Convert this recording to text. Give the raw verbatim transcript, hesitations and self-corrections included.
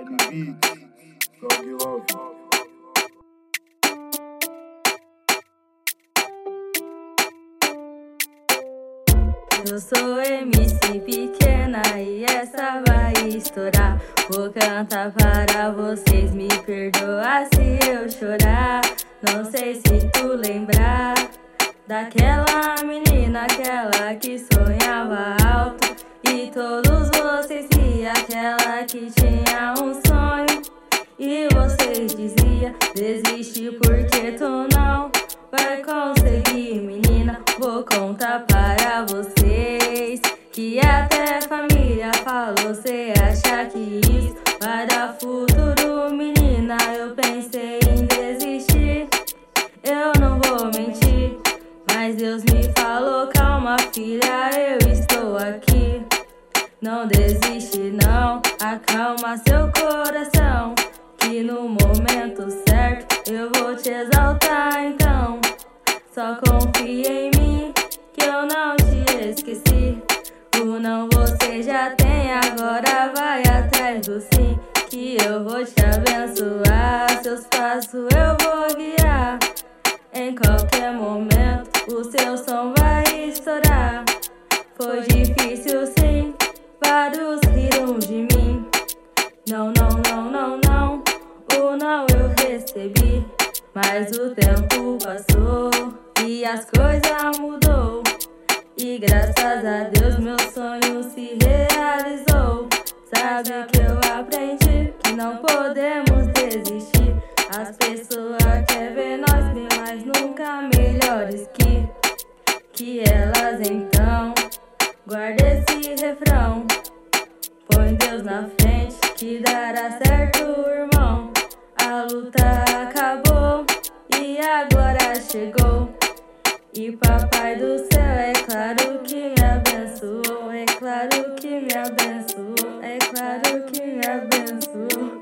K Beats, Dog Love. Eu sou M C pequena e essa vai estourar. Vou cantar para vocês, me perdoa se eu chorar. Não sei se tu lembrar daquela menina, aquela que sonhava alto e todos vocês riam, aquela que tinha um sonho e vocês diziam: desiste porque tu não vai conseguir, menina. Vou contar para vocês que até família falou: cê acha que isso vai dar futuro, menina? Eu pensei em desistir, eu não vou mentir, mas Deus me falou: calma filha, eu estou aqui. Não desiste não, acalma seu coração, que no momento certo eu vou te exaltar. Então só confia em mim, que eu não te esqueci. O não você já tem, agora vai atrás do sim, que eu vou te abençoar. Seus passos eu vou guiar, em qualquer momento o seu som vai estourar. Foi difícil sim, vários riram de mim. Não, não, não, não, não, o não eu recebi, mas o tempo passou e as coisas mudou, e graças a Deus meu sonho se realizou. Sabe que eu aprendi que não podemos desistir. As pessoas querem ver nós bem, mas nunca melhores que que elas. Então guarda esse refrão, põe Deus na frente que dará certo, irmão. A luta acabou e agora chegou, e papai do céu é claro que me abençoou. É claro que me abençoou, é claro que me abençoou.